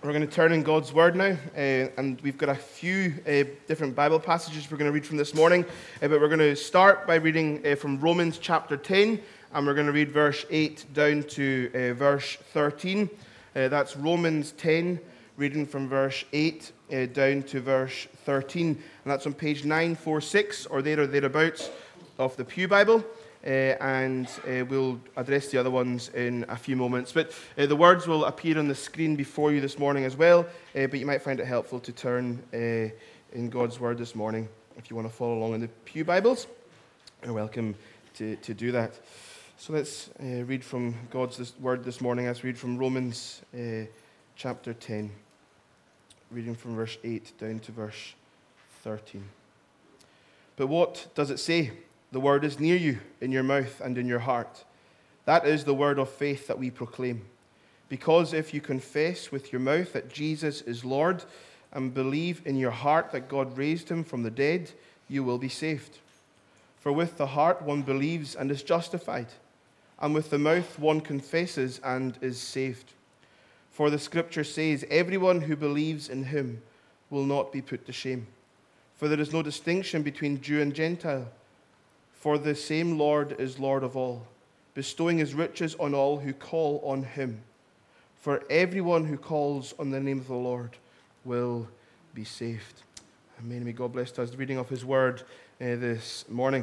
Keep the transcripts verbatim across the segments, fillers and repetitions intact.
We're going to turn in God's Word now, uh, and we've got a few uh, different Bible passages we're going to read from this morning, uh, but we're going to start by reading uh, from Romans chapter ten, and we're going to read verse eight down to uh, verse thirteen. Uh, that's Romans ten, reading from verse eight uh, down to verse thirteen, and that's on page nine forty-six, or there or thereabouts, of the Pew Bible. Uh, and uh, we'll address the other ones in a few moments. But uh, the words will appear on the screen before you this morning as well, uh, but you might find it helpful to turn uh, in God's Word this morning. If you want to follow along in the Pew Bibles, you're welcome to, to do that. So let's uh, read from God's this Word this morning. Let's read from Romans uh, chapter ten, reading from verse eight down to verse thirteen. But what does it say? The word is near you, in your mouth and in your heart. That is the word of faith that we proclaim. Because if you confess with your mouth that Jesus is Lord and believe in your heart that God raised him from the dead, you will be saved. For with the heart one believes and is justified, and with the mouth one confesses and is saved. For the scripture says, everyone who believes in him will not be put to shame. For there is no distinction between Jew and Gentile. For the same Lord is Lord of all, bestowing his riches on all who call on him. For everyone who calls on the name of the Lord will be saved. Amen. May God bless us the reading of his word uh, this morning.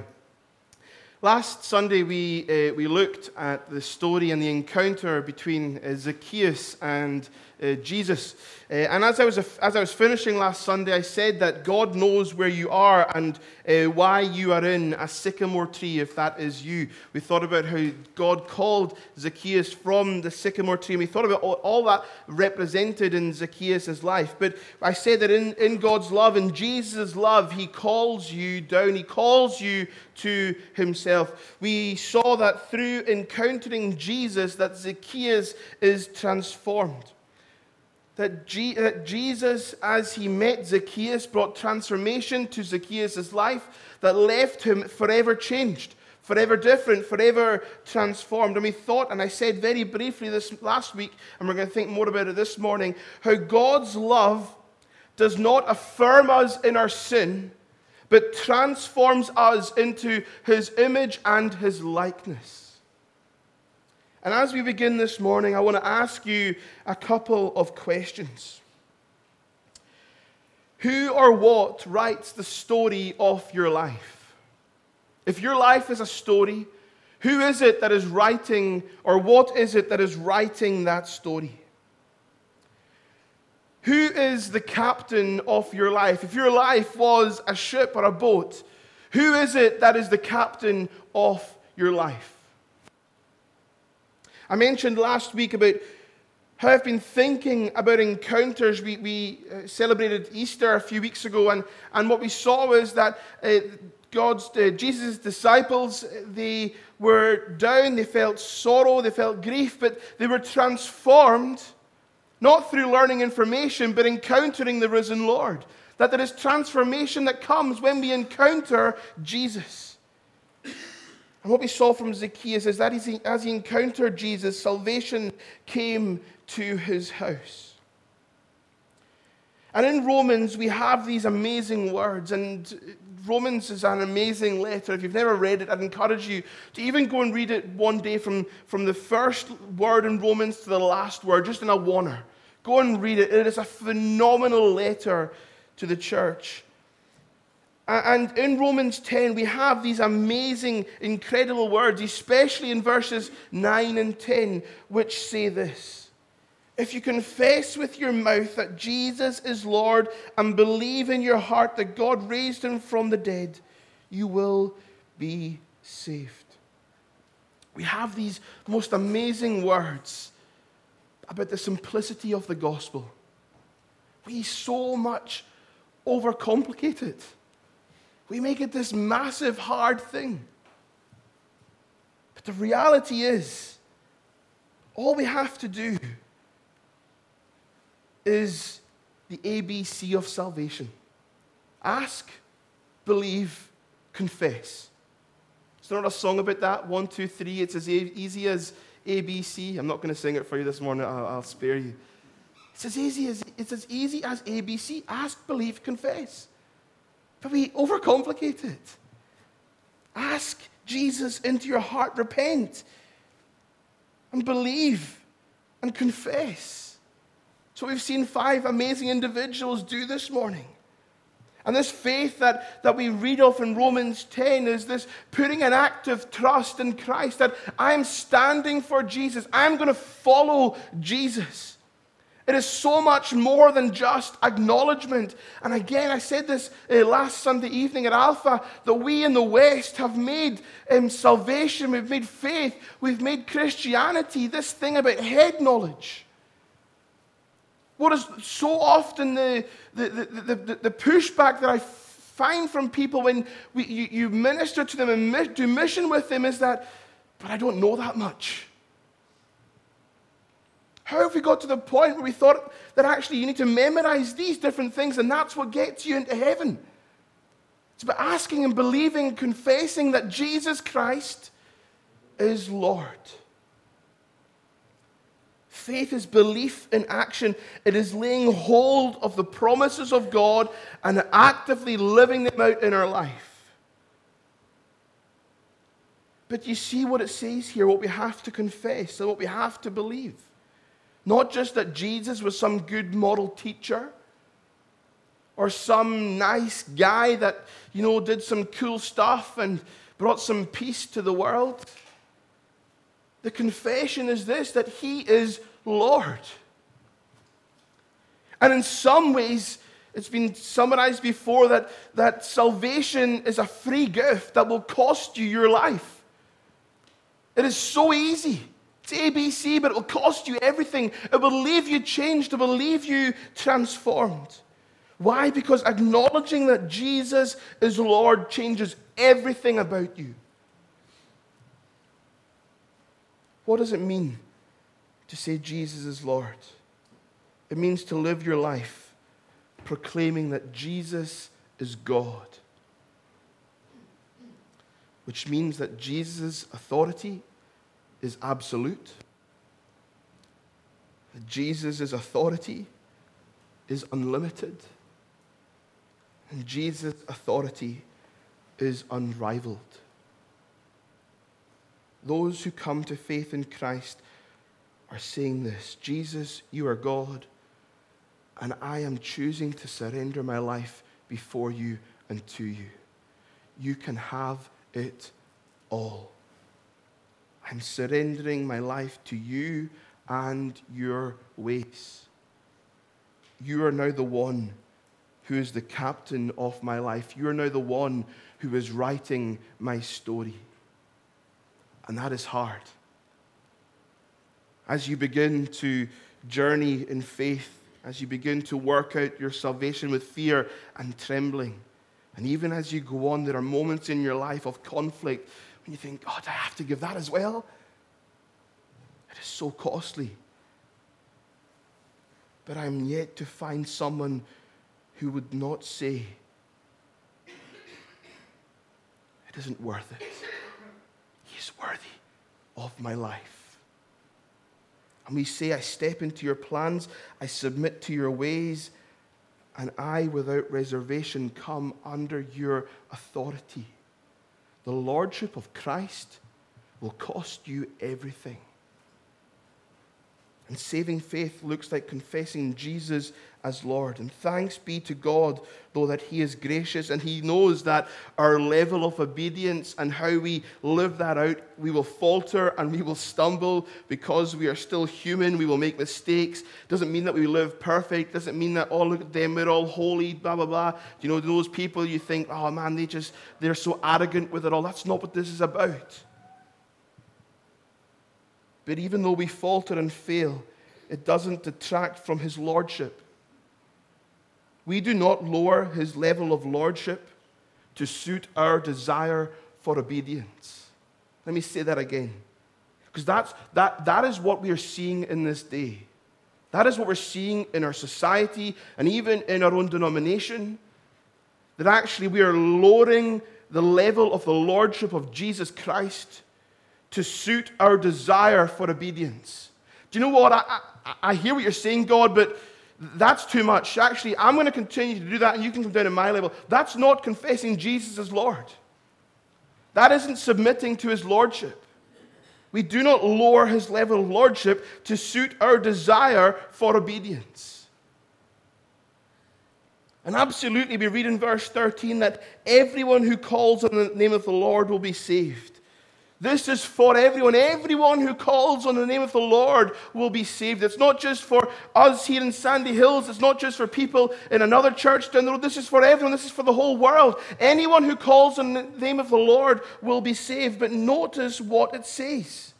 Last Sunday, we uh, we looked at the story and the encounter between uh, Zacchaeus and uh, Jesus. Uh, and as I was as I was finishing last Sunday, I said that God knows where you are and uh, why you are in a sycamore tree, if that is you. We thought about how God called Zacchaeus from the sycamore tree, and we thought about all, all that represented in Zacchaeus' life. But I said that in, in God's love, in Jesus' love, he calls you down. He calls you to himself. We saw that through encountering Jesus, that Zacchaeus is transformed. That, G- that Jesus, as he met Zacchaeus, brought transformation to Zacchaeus' life that left him forever changed, forever different, forever transformed. And we thought, and I said very briefly this last week, and we're going to think more about it this morning, how God's love does not affirm us in our sin, but transforms us into his image and his likeness. And as we begin this morning, I want to ask you a couple of questions. Who or what writes the story of your life? If your life is a story, who is it that is writing, or what is it that is writing that story? Who is the captain of your life? If your life was a ship or a boat, who is it that is the captain of your life? I mentioned last week about how I've been thinking about encounters. We, we uh, celebrated Easter a few weeks ago, and, and what we saw was that uh, God's, uh, Jesus' disciples, they were down, they felt sorrow, they felt grief, but they were transformed, not through learning information, but encountering the risen Lord. That there is transformation that comes when we encounter Jesus. And what we saw from Zacchaeus is that as he encountered Jesus, salvation came to his house. And in Romans, we have these amazing words. And Romans is an amazing letter. If you've never read it, I'd encourage you to even go and read it one day from, from the first word in Romans to the last word, just in a oneer. Go and read it. It is a phenomenal letter to the church. And in Romans ten, we have these amazing, incredible words, especially in verses nine and ten, which say this. If you confess with your mouth that Jesus is Lord and believe in your heart that God raised him from the dead, you will be saved. We have these most amazing words about the simplicity of the gospel. We so much overcomplicate it. We make it this massive, hard thing. But the reality is, all we have to do is the A B C of salvation. Ask, believe, confess. It's not a song about that. One, two, three. It's as easy as A B C. I'm not going to sing it for you this morning. I'll, I'll spare you. It's as easy as, it's as easy as A B C. Ask, believe, confess. But we overcomplicate it. Ask Jesus into your heart, repent, and believe, and confess. So we've seen five amazing individuals do this morning. And this faith that, that we read of in Romans ten is this putting an active trust in Christ, that I'm standing for Jesus. I'm going to follow Jesus. It is so much more than just acknowledgement. And again, I said this uh, last Sunday evening at Alpha, that we in the West have made um, salvation, we've made faith, we've made Christianity this thing about head knowledge. What is so often the, the, the, the, the pushback that I find from people when we, you, you minister to them and do mission with them is that, but I don't know that much. How have we got to the point where we thought that actually you need to memorize these different things and that's what gets you into heaven? It's about asking and believing and confessing that Jesus Christ is Lord. Faith is belief in action. It is laying hold of the promises of God and actively living them out in our life. But you see what it says here, what we have to confess and what we have to believe. Not just that Jesus was some good moral teacher or some nice guy that, you know, did some cool stuff and brought some peace to the world. The confession is this, that he is Lord. And in some ways, it's been summarized before that, that salvation is a free gift that will cost you your life. It is so easy. It's A B C, but it will cost you everything. It will leave you changed. It will leave you transformed. Why? Because acknowledging that Jesus is Lord changes everything about you. What does it mean to say Jesus is Lord? It means to live your life proclaiming that Jesus is God. Which means that Jesus' authority is absolute. That Jesus' authority is unlimited. And Jesus' authority is unrivaled. Those who come to faith in Christ are saying this: Jesus, you are God, and I am choosing to surrender my life before you and to you. You can have it all. I'm surrendering my life to you and your ways. You are now the one who is the captain of my life. You are now the one who is writing my story. And that is hard. As you begin to journey in faith, as you begin to work out your salvation with fear and trembling, and even as you go on, there are moments in your life of conflict when you think, God, I have to give that as well. It is so costly. But I'm yet to find someone who would not say, it isn't worth it. He's worthy of my life. And we say, I step into your plans, I submit to your ways, and I, without reservation, come under your authority. The lordship of Christ will cost you everything. And saving faith looks like confessing Jesus as Lord. And thanks be to God, though, that he is gracious and he knows that our level of obedience and how we live that out, we will falter and we will stumble because we are still human. We will make mistakes. Doesn't mean that we live perfect. Doesn't mean that, oh, look at them, we're all holy, blah, blah, blah. You know, those people you think, oh man, they just, they're so arrogant with it all. That's not what this is about. But even though we falter and fail, it doesn't detract from his lordship. We do not lower his level of lordship to suit our desire for obedience. Let me say that again. Because that's, that, that is what we are seeing in this day. That is what we're seeing in our society and even in our own denomination. That actually we are lowering the level of the lordship of Jesus Christ to suit our desire for obedience, do you know what? I, I, I hear what you're saying, God, but that's too much. Actually, I'm going to continue to do that, and you can come down to my level. That's not confessing Jesus as Lord. That isn't submitting to his lordship. We do not lower his level of lordship to suit our desire for obedience. And absolutely, we read in verse thirteen that everyone who calls on the name of the Lord will be saved. This is for everyone. Everyone who calls on the name of the Lord will be saved. It's not just for us here in Sandy Hills. It's not just for people in another church down the road. This is for everyone. This is for the whole world. Anyone who calls on the name of the Lord will be saved. But notice what it says.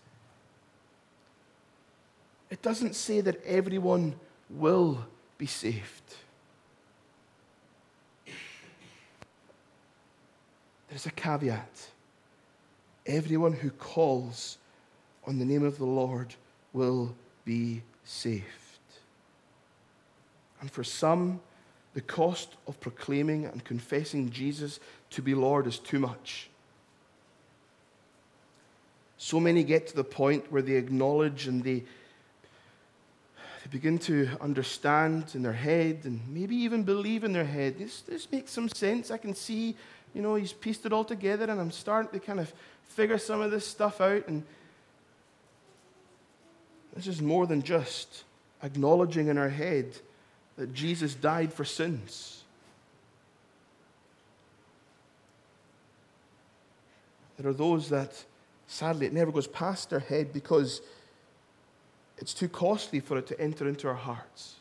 It doesn't say that everyone will be saved. There's a caveat. Everyone who calls on the name of the Lord will be saved. And for some, the cost of proclaiming and confessing Jesus to be Lord is too much. So many get to the point where they acknowledge and they, they begin to understand in their head and maybe even believe in their head. This, this makes some sense. I can see, you know, he's pieced it all together, and I'm starting to kind of figure some of this stuff out. And this is more than just acknowledging in our head that Jesus died for sins. There are those that, sadly, it never goes past their head because it's too costly for it to enter into our hearts.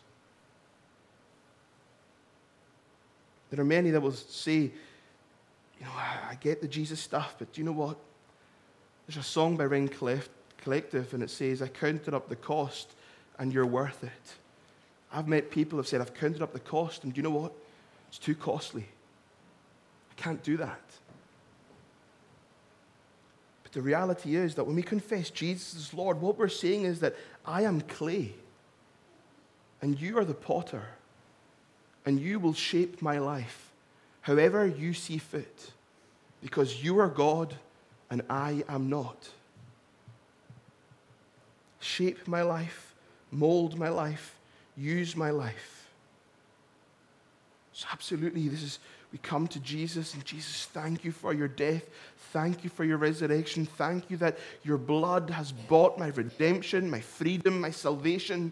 There are many that will say, you know, I get the Jesus stuff, but do you know what? There's a song by Ring Collective, and it says, I counted up the cost, and you're worth it. I've met people who have said, I've counted up the cost, and do you know what? It's too costly. I can't do that. But the reality is that when we confess Jesus as Lord, what we're saying is that I am clay, and you are the potter, and you will shape my life however you see fit, because you are God and I am not. Shape my life, mold my life, use my life. So absolutely, this is, we come to Jesus, and Jesus, thank you for your death. Thank you for your resurrection. Thank you that your blood has bought my redemption, my freedom, my salvation.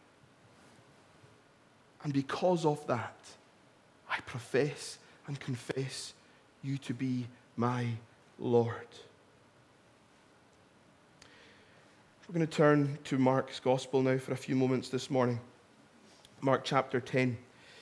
And because of that, I profess and confess you to be my Lord. We're going to turn to Mark's Gospel now for a few moments this morning. Mark chapter ten.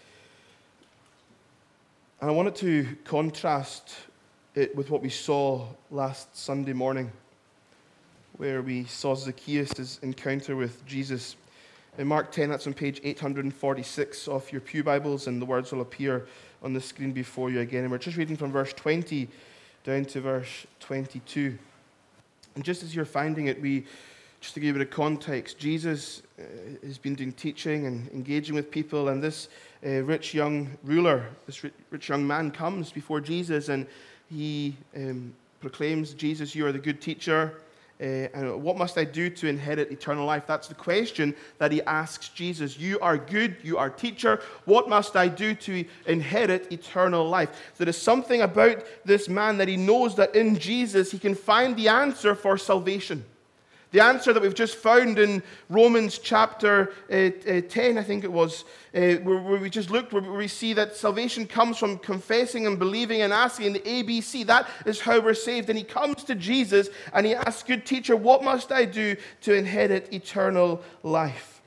And I wanted to contrast it with what we saw last Sunday morning, where we saw Zacchaeus' encounter with Jesus. In Mark ten, that's on page eight hundred forty-six of your pew Bibles, and the words will appear on the screen before you again. And we're just reading from verse twenty down to verse twenty-two. And just as you're finding it, we, just to give you a bit of context, Jesus uh, has been doing teaching and engaging with people, and this uh, rich young ruler, this rich, rich young man comes before Jesus, and he um, proclaims, Jesus, you are the good teacher. Uh, and what must I do to inherit eternal life? That's the question that he asks Jesus. You are good, you are teacher. What must I do to inherit eternal life? So there's something about this man that he knows that in Jesus he can find the answer for salvation. The answer that we've just found in Romans chapter uh, uh, ten, I think it was, uh, where, where we just looked, where we see that salvation comes from confessing and believing and asking the A B C. That is how we're saved. And he comes to Jesus and he asks, good teacher, what must I do to inherit eternal life?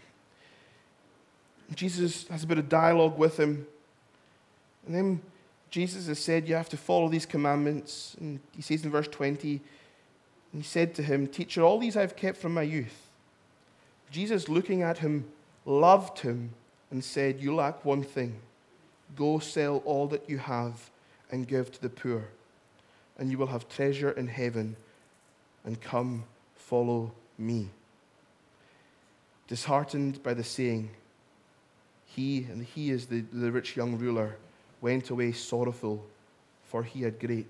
Jesus has a bit of dialogue with him. And then Jesus has said, you have to follow these commandments. And he says in verse twenty, he said to him, teacher, all these I've kept from my youth. Jesus, looking at him, loved him and said, you lack one thing. Go sell all that you have and give to the poor, and you will have treasure in heaven, and come, follow me. Disheartened by the saying, he, and he is the, the rich young ruler, went away sorrowful, for he had great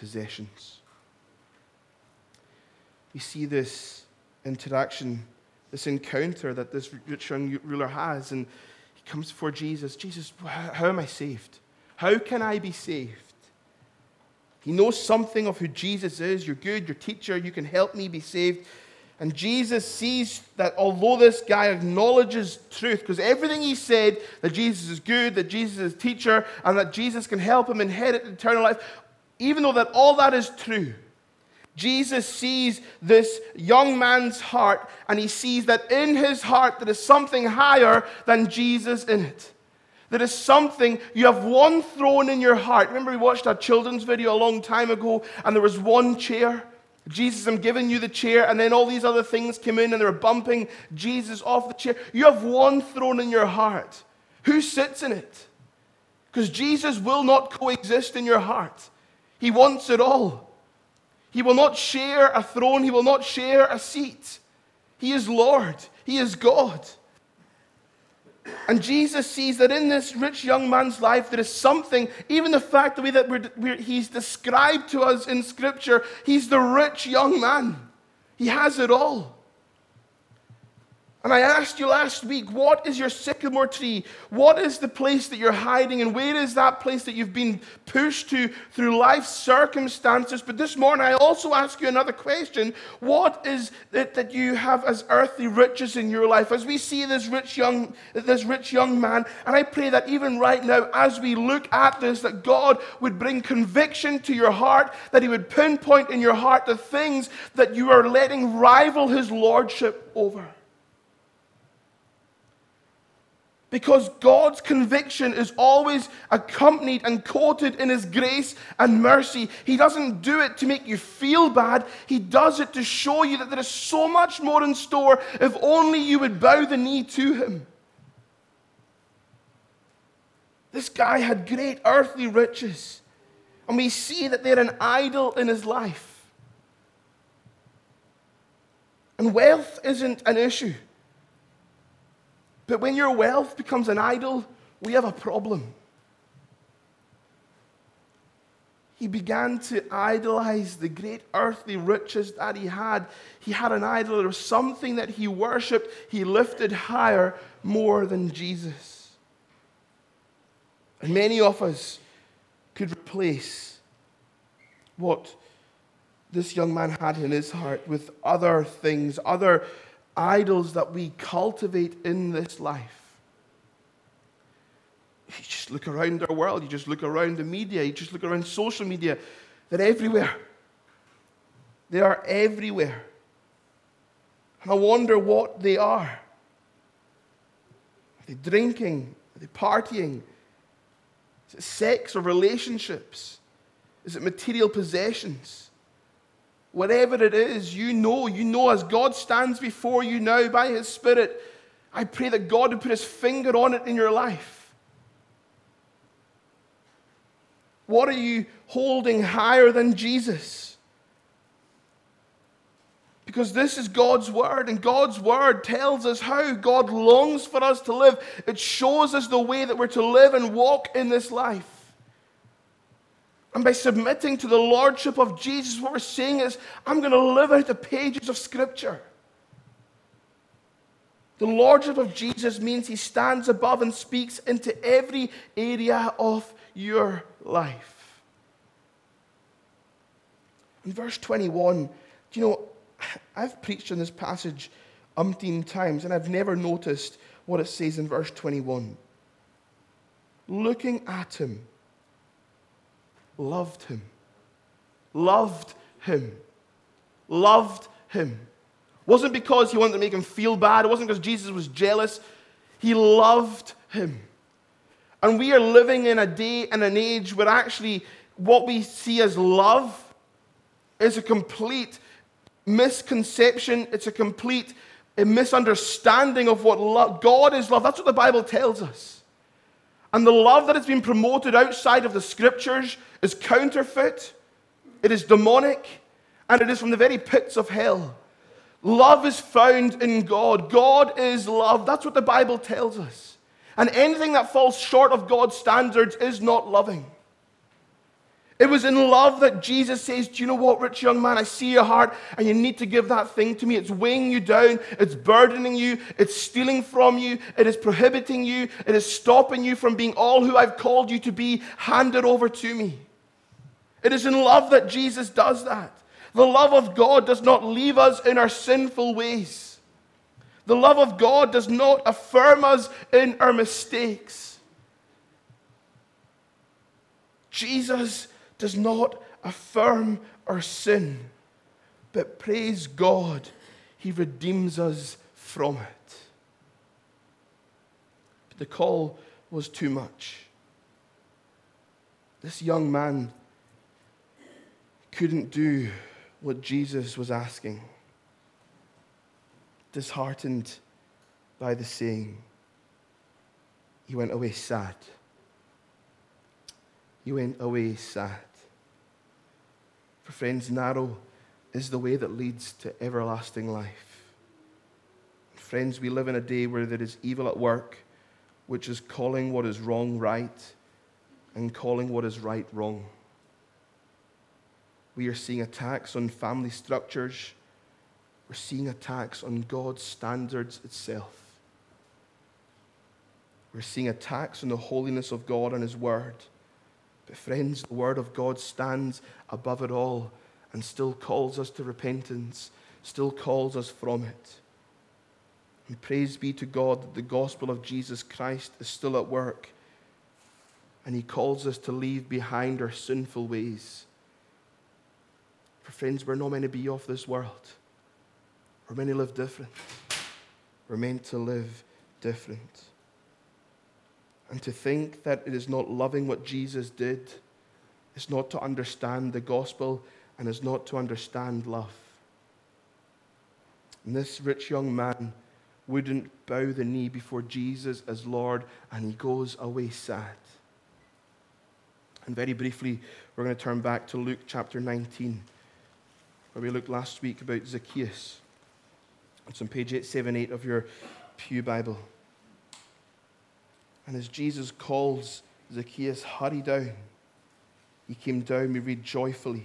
possessions. We see this interaction this encounter that this rich young ruler has, and he comes before Jesus. Jesus, how am I saved? How can I be saved? He knows something of who Jesus is. You're good, you're teacher, you can help me be saved. And Jesus sees that although this guy acknowledges truth, because everything he said, that Jesus is good, that Jesus is teacher, and that Jesus can help him inherit eternal life, even though that all that is true, Jesus sees this young man's heart, and he sees that in his heart there is something higher than Jesus in it. There is something, you have one throne in your heart. Remember we watched a children's video a long time ago, and there was one chair? Jesus, I'm giving you the chair, and then all these other things came in, and they were bumping Jesus off the chair. You have one throne in your heart. Who sits in it? Because Jesus will not coexist in your heart. He wants it all. He will not share a throne. He will not share a seat. He is Lord. He is God. And Jesus sees that in this rich young man's life there is something, even the fact the way that we're, we're, he's described to us in Scripture, he's the rich young man. He has it all. And I asked you last week, what is your sycamore tree? What is the place that you're hiding? And where is that place that you've been pushed to through life's circumstances? But this morning I also ask you another question. What is it that you have as earthly riches in your life? As we see this rich young, this rich young man, and I pray that even right now as we look at this, that God would bring conviction to your heart, that He would pinpoint in your heart the things that you are letting rival His lordship over. Because God's conviction is always accompanied and coated in His grace and mercy. He doesn't do it to make you feel bad. He does it to show you that there is so much more in store if only you would bow the knee to Him. This guy had great earthly riches. And we see that they're an idol in his life. And wealth isn't an issue. But when your wealth becomes an idol, we have a problem. He began to idolize the great earthly riches that he had. He had an idol. There was something that he worshipped. He lifted higher more than Jesus. And many of us could replace what this young man had in his heart with other things, other idols that we cultivate in this life. You just look around our world, you just look around the media, you just look around social media. They're everywhere. They are everywhere. And I wonder what they are. Are they drinking? Are they partying? Is it sex or relationships? Is it material possessions? Whatever it is, you know, you know as God stands before you now by His Spirit, I pray that God would put His finger on it in your life. What are you holding higher than Jesus? Because this is God's Word, and God's Word tells us how God longs for us to live. It shows us the way that we're to live and walk in this life. And by submitting to the Lordship of Jesus, what we're saying is, I'm going to live out the pages of Scripture. The Lordship of Jesus means He stands above and speaks into every area of your life. In verse twenty-one, do you know, I've preached on this passage umpteen times, and I've never noticed what it says in verse twenty-one. Looking at Him, loved Him. Loved Him. Loved Him. Wasn't because He wanted to make Him feel bad. It wasn't because Jesus was jealous. He loved Him. And we are living in a day and an age where actually what we see as love is a complete misconception. It's a complete a misunderstanding of what love, God is love. That's what the Bible tells us. And the love that has been promoted outside of the Scriptures is counterfeit, it is demonic, and it is from the very pits of hell. Love is found in God. God is love. That's what the Bible tells us. And anything that falls short of God's standards is not loving. It was in love that Jesus says, do you know what, rich young man? I see your heart and you need to give that thing to me. It's weighing you down. It's burdening you. It's stealing from you. It is prohibiting you. It is stopping you from being all who I've called you to be. Hand it over to me. It is in love that Jesus does that. The love of God does not leave us in our sinful ways. The love of God does not affirm us in our mistakes. Jesus does not affirm our sin, but praise God, he redeems us from it. But the call was too much. This young man couldn't do what Jesus was asking. Disheartened by the saying, he went away sad. He went away sad. For friends, narrow is the way that leads to everlasting life. Friends, we live in a day where there is evil at work, which is calling what is wrong right and calling what is right wrong. We are seeing attacks on family structures. We're seeing attacks on God's standards itself. We're seeing attacks on the holiness of God and his word. But friends, the word of God stands above it all and still calls us to repentance, still calls us from it. And praise be to God that the gospel of Jesus Christ is still at work, and he calls us to leave behind our sinful ways. For friends, we're not meant to be of this world. We're meant to live different. We're meant to live different. And to think that it is not loving what Jesus did is not to understand the gospel and is not to understand love. And this rich young man wouldn't bow the knee before Jesus as Lord, and he goes away sad. And very briefly, we're going to turn back to Luke chapter nineteen, where we looked last week about Zacchaeus. It's on page eight seventy-eight of your Pew Bible. And as Jesus calls Zacchaeus, hurry down, he came down, we read, joyfully.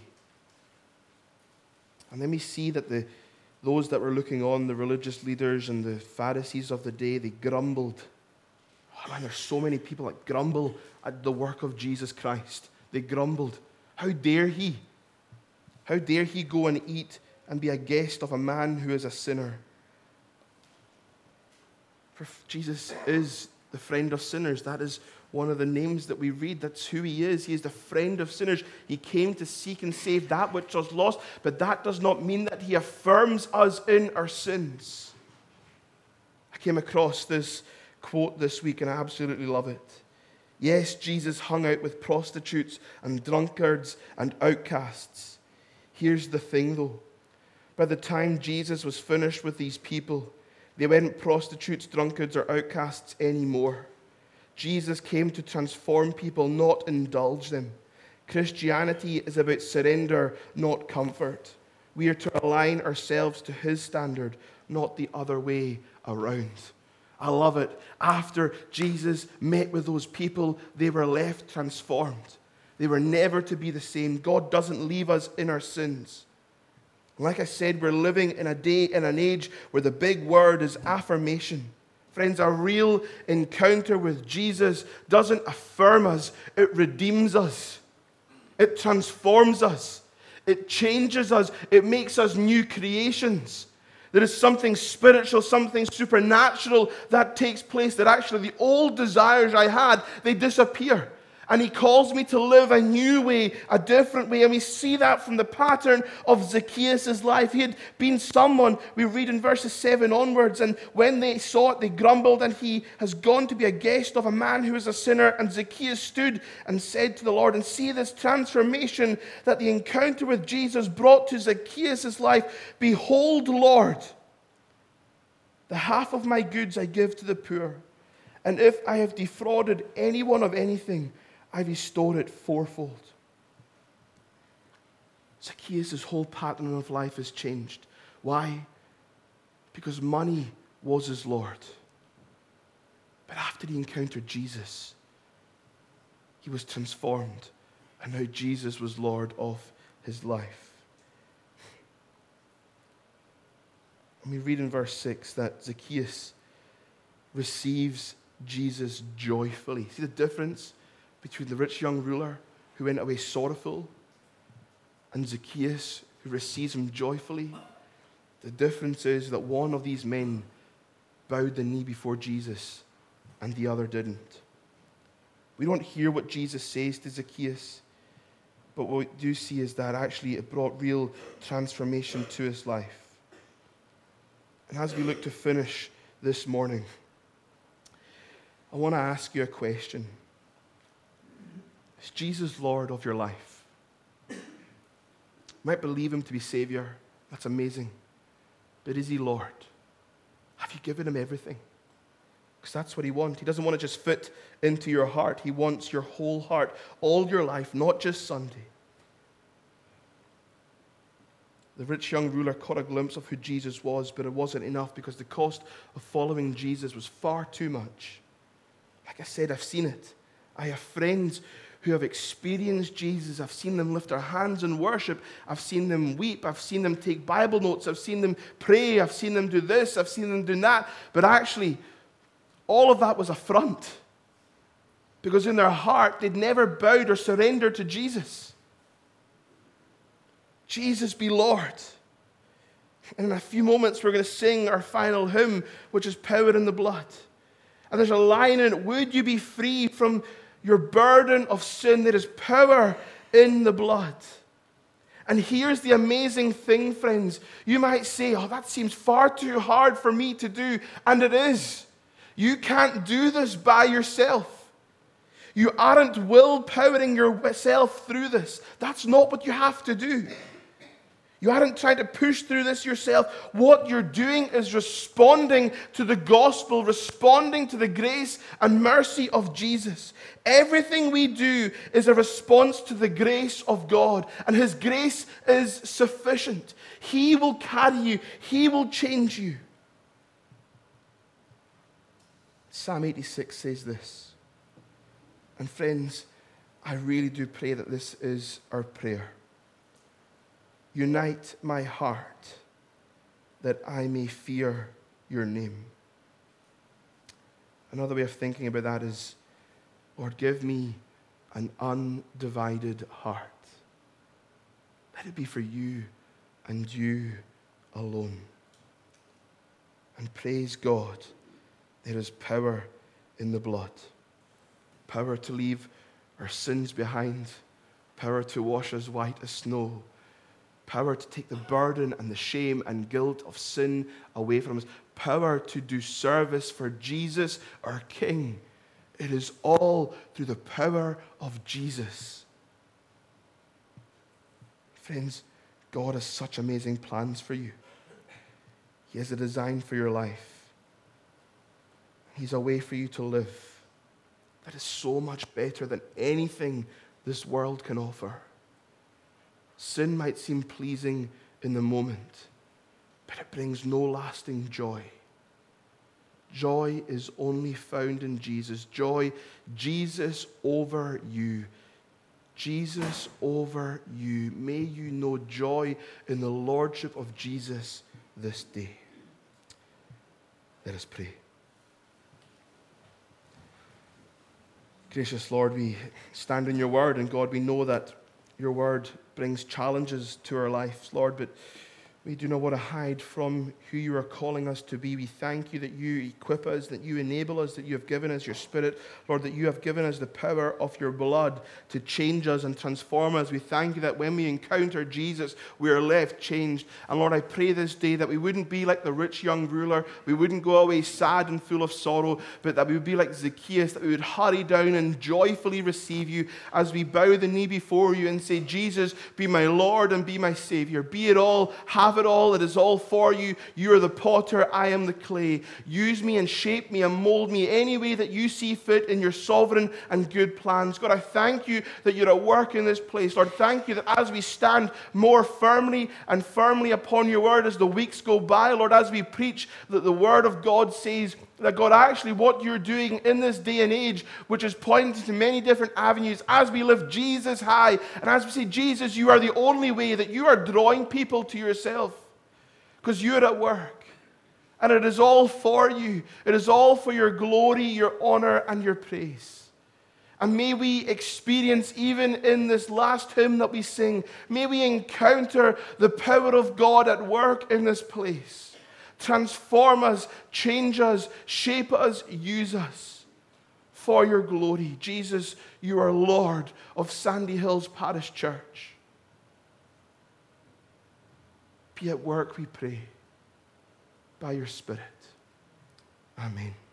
And then we see that the those that were looking on, the religious leaders and the Pharisees of the day, they grumbled. Oh man, there's so many people that grumble at the work of Jesus Christ. They grumbled. How dare he? How dare he go and eat and be a guest of a man who is a sinner? For Jesus is the friend of sinners. That is one of the names that we read. That's who he is. He is the friend of sinners. He came to seek and save that which was lost, but that does not mean that he affirms us in our sins. I came across this quote this week and I absolutely love it. Yes, Jesus hung out with prostitutes and drunkards and outcasts. Here's the thing though. By the time Jesus was finished with these people, they weren't prostitutes, drunkards, or outcasts anymore. Jesus came to transform people, not indulge them. Christianity is about surrender, not comfort. We are to align ourselves to his standard, not the other way around. I love it. After Jesus met with those people, they were left transformed. They were never to be the same. God doesn't leave us in our sins. Like I said, we're living in a day, in an age where the big word is affirmation. Friends, a real encounter with Jesus doesn't affirm us, it redeems us. It transforms us. It changes us. It makes us new creations. There is something spiritual, something supernatural that takes place, that actually the old desires I had, they disappear. And he calls me to live a new way, a different way. And we see that from the pattern of Zacchaeus' life. He had been someone, we read in verses seven onwards, and when they saw it, they grumbled, and he has gone to be a guest of a man who is a sinner. And Zacchaeus stood and said to the Lord, and see this transformation that the encounter with Jesus brought to Zacchaeus' life. Behold, Lord, the half of my goods I give to the poor. And if I have defrauded anyone of anything, I restore it fourfold. Zacchaeus' whole pattern of life has changed. Why? Because money was his Lord. But after he encountered Jesus, he was transformed. and now Jesus was Lord of his life. And we read in verse six that Zacchaeus receives Jesus joyfully. See the difference between the rich young ruler who went away sorrowful and Zacchaeus who receives him joyfully? The difference is that one of these men bowed the knee before Jesus and the other didn't. We don't hear what Jesus says to Zacchaeus, but what we do see is that actually it brought real transformation to his life. And as we look to finish this morning, I want to ask you a question. Is Jesus Lord of your life? You might believe him to be Savior. That's amazing. But is he Lord? Have you given him everything? Because that's what he wants. He doesn't want to just fit into your heart. He wants your whole heart, all your life, not just Sunday. The rich young ruler caught a glimpse of who Jesus was, but it wasn't enough because the cost of following Jesus was far too much. Like I said, I've seen it. I have friends who have experienced Jesus. I've seen them lift their hands in worship. I've seen them weep. I've seen them take Bible notes. I've seen them pray. I've seen them do this. I've seen them do that. But actually, all of that was a front. Because in their heart, they'd never bowed or surrendered to Jesus. Jesus be Lord. And in a few moments, we're going to sing our final hymn, which is Power in the Blood. And there's a line in it, would you be free from your burden of sin? There is power in the blood. And here's the amazing thing, friends. You might say, oh, that seems far too hard for me to do. And it is. You can't do this by yourself. You aren't willpowering yourself through this. That's not what you have to do. You aren't trying to push through this yourself. What you're doing is responding to the gospel, responding to the grace and mercy of Jesus. Everything we do is a response to the grace of God, and his grace is sufficient. He will carry you. He will change you. Psalm eighty-six says this. And friends, I really do pray that this is our prayer. Unite my heart that I may fear your name. Another way of thinking about that is, Lord, give me an undivided heart. Let it be for you and you alone. And praise God, there is power in the blood. Power to leave our sins behind. Power to wash us white as snow. Power to take the burden and the shame and guilt of sin away from us. Power to do service for Jesus, our King. It is all through the power of Jesus. Friends, God has such amazing plans for you. He has a design for your life. He's a way for you to live that is so much better than anything this world can offer. Sin might seem pleasing in the moment, but it brings no lasting joy. Joy is only found in Jesus. Joy, Jesus over you. Jesus over you. May you know joy in the lordship of Jesus this day. Let us pray. Gracious Lord, we stand in your word, and God, we know that your word brings challenges to our lives, Lord, but we do not want to hide from who you are calling us to be. We thank you that you equip us, that you enable us, that you have given us your Spirit, Lord, that you have given us the power of your blood to change us and transform us. We thank you that when we encounter Jesus, we are left changed. And Lord, I pray this day that we wouldn't be like the rich young ruler. We wouldn't go away sad and full of sorrow, but that we would be like Zacchaeus, that we would hurry down and joyfully receive you as we bow the knee before you and say, Jesus, be my Lord and be my Savior. Be it all, have it all. It is all for you. You are the potter. I am the clay. Use me and shape me and mold me any way that you see fit in your sovereign and good plans. God, I thank you that you're at work in this place. Lord, thank you that as we stand more firmly and firmly upon your word as the weeks go by, Lord, as we preach that the word of God says, That God, actually what you're doing in this day and age, which is pointing to many different avenues, as we lift Jesus high, and as we say, Jesus, you are the only way, that you are drawing people to yourself, because you're at work. And it is all for you. It is all for your glory, your honor, and your praise. And may we experience, even in this last hymn that we sing, may we encounter the power of God at work in this place. Transform us, change us, shape us, use us for your glory. Jesus, you are Lord of Sandy Hills Parish Church. Be at work, we pray, by your Spirit. Amen.